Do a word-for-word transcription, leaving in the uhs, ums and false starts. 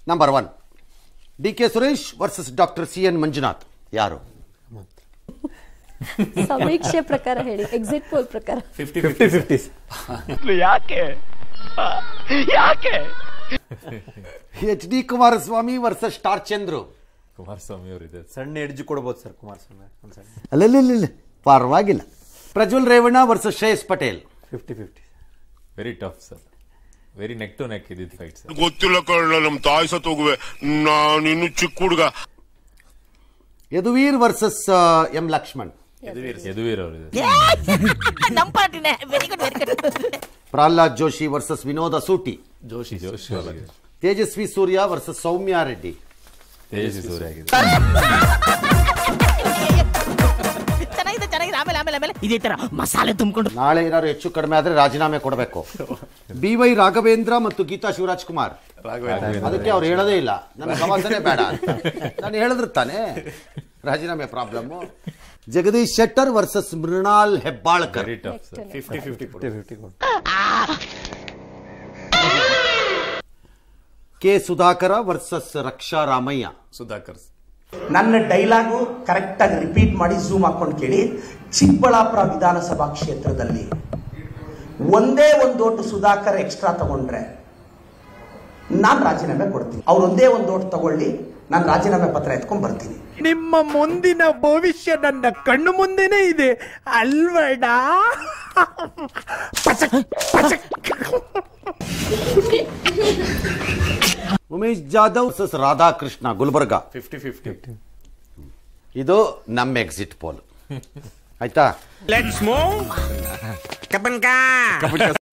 Number one D K Suresh versus doctor C N Manjunath. ಯಾರು? ಸಮೀಕ್ಷೆ ಪ್ರಕಾರ ಹೇಳಿ, ಎಕ್ಸಿಟ್ ಪೋಲ್ ಪ್ರಕಾರ ಫಿಫ್ಟಿ ಫಿಫ್ಟಿ ಫಿಫ್ಟಿ. ಯಾಕೆ ಯಾಕೆ H D Kumaraswamy versus star Chandru. Kumaraswamy ಅವರು ಇದೆ. ಸಣ್ಣ ಎಡ್ಜ್ ಕೊಡ್ಬೋದು ಸರ್ ಕುಮಾರಸ್ವಾಮಿ. ಅಲ್ಲ ಪರವಾಗಿಲ್ಲ. Prajwal Revanna versus Shreyas Patel. Fifty fifty. Very tough sir, very neck to neck ಇದ್ದಿದ್ದು ಫೈಟ್ ಸರ್. ಗೊತ್ತಿಲ್ಲ ಕಳ್ಳ, ನಮ್ ತಾಯಿ ಸತ್ ಹೋಗುವೆ, ನಾನಿನ್ನು ಚಿಕ್ಕ ಹುಡುಗ. Yaduveer versus M Lakshman. ಯದುವೀರ್ ಅವರು ಇದೆ. ಪ್ರಹ್ಲಾದ್ ಜೋಶಿ ವರ್ಸಸ್ ವಿನೋದ ಸೂಟಿ. ಜೋಶಿ ಜೋಶಿ ಅವರಿಗೆ. ತೇಜಸ್ವಿ ಸೂರ್ಯ ವರ್ಸಸ್ ಸೌಮ್ಯ ರೆಡ್ಡಿ. ತೇಜಸ್ವಿ ಸೂರ್ಯ ಆಗಿದೆ. ಇದೇ ತರ ಮಸಾಲೆ ತುಂಬಿಕೊಂಡು ನಾಳೆ ಏನಾದ್ರು ಹೆಚ್ಚು ಕಡಿಮೆ ಆದ್ರೆ ರಾಜೀನಾಮೆ ಕೊಡಬೇಕು. ಬಿ ವೈ ರಾಘವೇಂದ್ರ ಮತ್ತು ಗೀತಾ ಶಿವರಾಜ್ ಕುಮಾರ್. ಅದಕ್ಕೆ ಅವ್ರು ಹೇಳೋದೇ ಇಲ್ಲ, ನನ್ನ ಸಮಾಜನೇ ಬೇಡ ಅಂತ. ನಾನು ಹೇಳಿದ್ರು ತಾನೆ ರಾಜೀನಾಮೆ problem. Jagadish Shettar versus Mrinal Hebbalkar. Very tough sir. Fifty fifty fifty. K Sudhakar versus Raksha Ramaiah. Sudhakar. ನನ್ನ ಡೈಲಾಗು ಕರೆಕ್ಟ್ ಆಗಿ ರಿಪೀಟ್ ಮಾಡಿ ಝೂಮ್ ಹಾಕೊಂಡು ಕೇಳಿ. ಚಿಕ್ಕಬಳ್ಳಾಪುರ ವಿಧಾನಸಭಾ ಕ್ಷೇತ್ರದಲ್ಲಿ ಒಂದೇ ಒಂದು ಓಟು ಸುಧಾಕರ್ ಎಕ್ಸ್ಟ್ರಾ ತಗೊಂಡ್ರೆ ನಾನು ರಾಜೀನಾಮೆ ಕೊಡ್ತೀನಿ. ಅವ್ರು ಒಂದೇ ಒಂದು ಓಟು ತಗೊಳ್ಳಿ, ನಾನು ರಾಜೀನಾಮೆ ಪತ್ರ ಎತ್ಕೊಂಡ್ ಬರ್ತೀನಿ. ನಿಮ್ಮ ಮುಂದಿನ ಭವಿಷ್ಯ ನನ್ನ ಕಣ್ಣು ಮುಂದೆನೇ ಇದೆ ಅಲ್ವಡ. Umesh Jadhav versus Radhakrishna Gulbarga. Fifty fifty. ಇದು ನಮ್ಮ ಎಕ್ಸಿಟ್ ಪೋಲ್. ಆಯ್ತಾ? Let's move. ಕಬ್ಬನ್ಕಾ